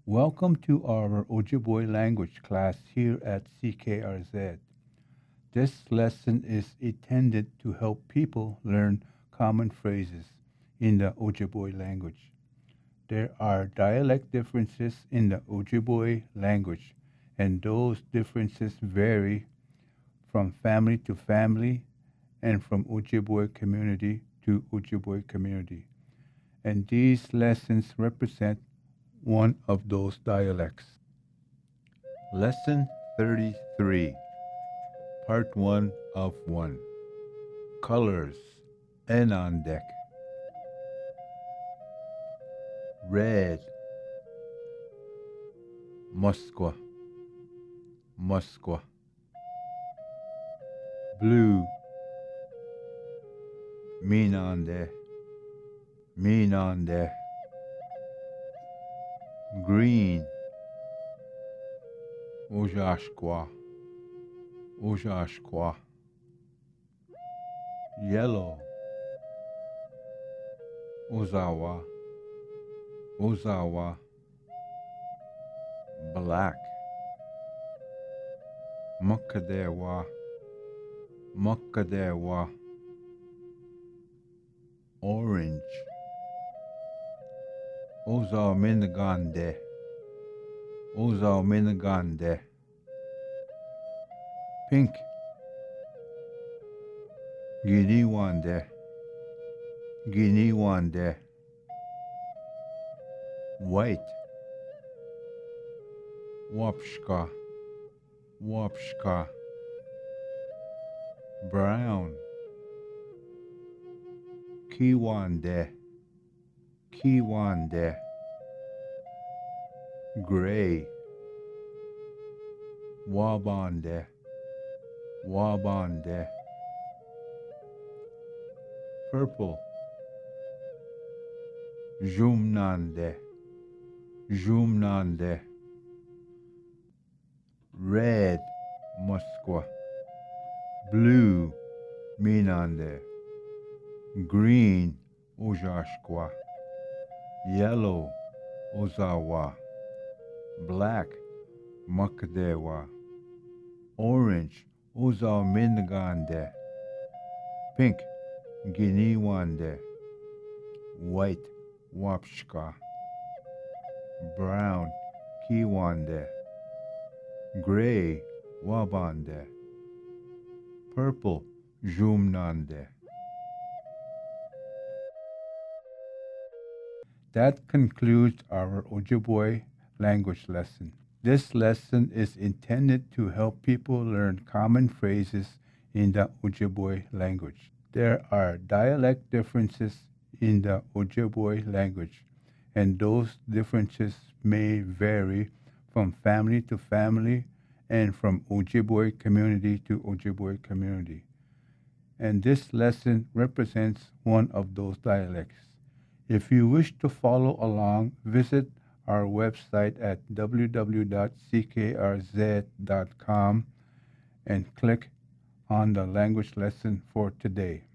Welcome to our Ojibwe language class here at CKRZ. This lesson is intended to help people learn common phrases in the Ojibwe language. There are dialect differences in the Ojibwe language, and those differences vary from family to family and from Ojibwe community to Ojibwe community. And these lessons represent one of those dialects. Lesson 33, Part 1 of 1. Colors. Enondek. Red. Musqua. Musqua. Blue. Minande. Minande. Green. Ojashqua. Ojashqua. Yellow. Ozawa. Ozawa. Black. Mukadewa. Mukadewa. Orange. Ozaminagande. Ozaminagande. Pink. Giniwande. Giniwande. White. Wapshka. Wapshka. Brown. Kiwande. Kiwande. Gray. Wabande. Wabande. Purple. Jumnande. Jumnande. Red. Musqua. Blue. Minande. Green. Ojashqua. Yellow. Ozawa. Black. Makadewa. Orange. Ozaminagande. Pink. Giniwande. White. Wapshka. Brown. Kiwande. Gray. Wabande. Purple. Jumnande. That concludes our Ojibwe language lesson. This lesson is intended to help people learn common phrases in the Ojibwe language. There are dialect differences in the Ojibwe language, and those differences may vary from family to family and from Ojibwe community to Ojibwe community. And this lesson represents one of those dialects. If you wish to follow along, visit our website at www.ckrz.com and click on the language lesson for today.